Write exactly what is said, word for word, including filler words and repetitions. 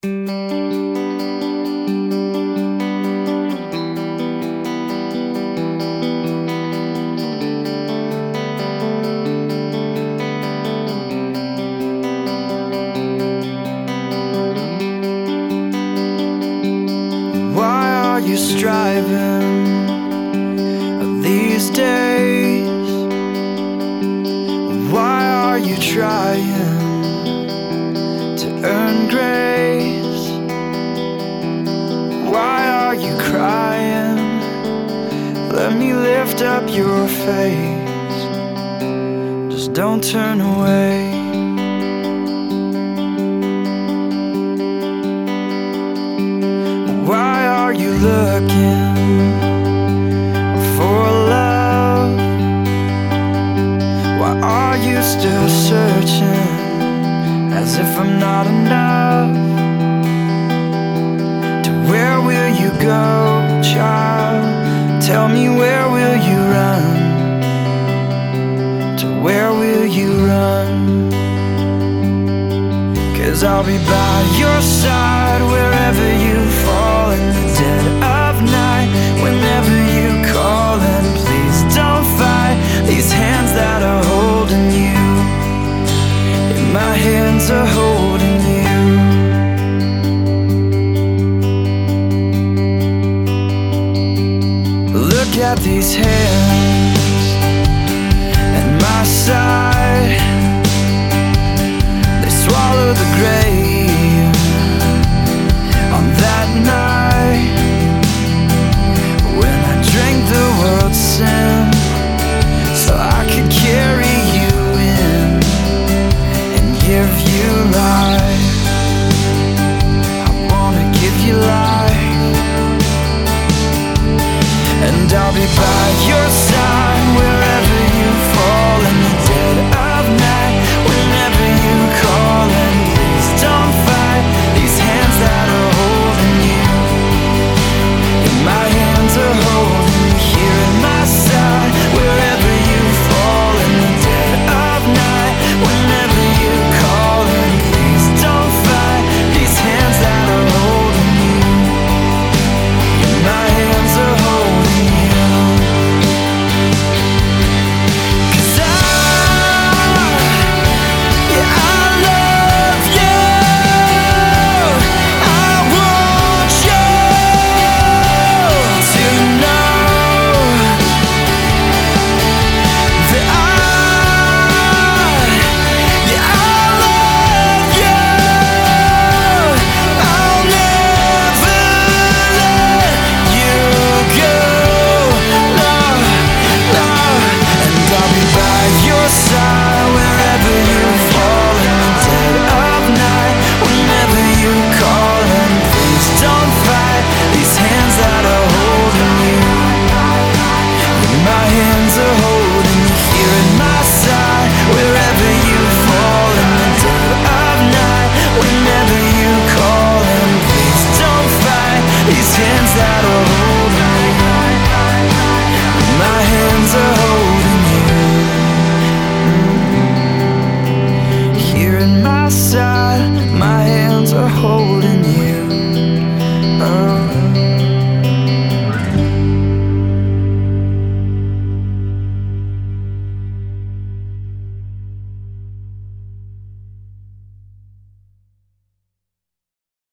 You striving these days? Why are you trying to earn grace? Why are you crying? Let me lift up your face. Just don't turn away. Why are you looking for love? Why are you still searching as if I'm not enough? To where will you go, child? Tell me, where will you run? To where will you run? 'Cause I'll be by your side wherever you fall in the dead of night. Whenever you call, and please don't fight. These hands that are holding you, and my hands are holding you. Look at these hands,